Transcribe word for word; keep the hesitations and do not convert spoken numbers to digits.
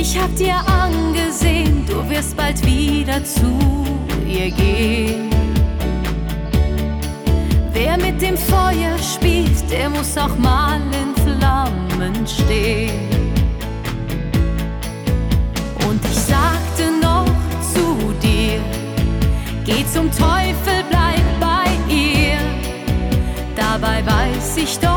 Ich hab dir angesehen, du wirst bald wieder zu ihr gehen. Wer mit dem Feuer spielt, der muss auch mal in Flammen stehen. Und ich sagte noch zu dir, geh zum Teufel, bleib bei ihr. Dabei weiß ich doch,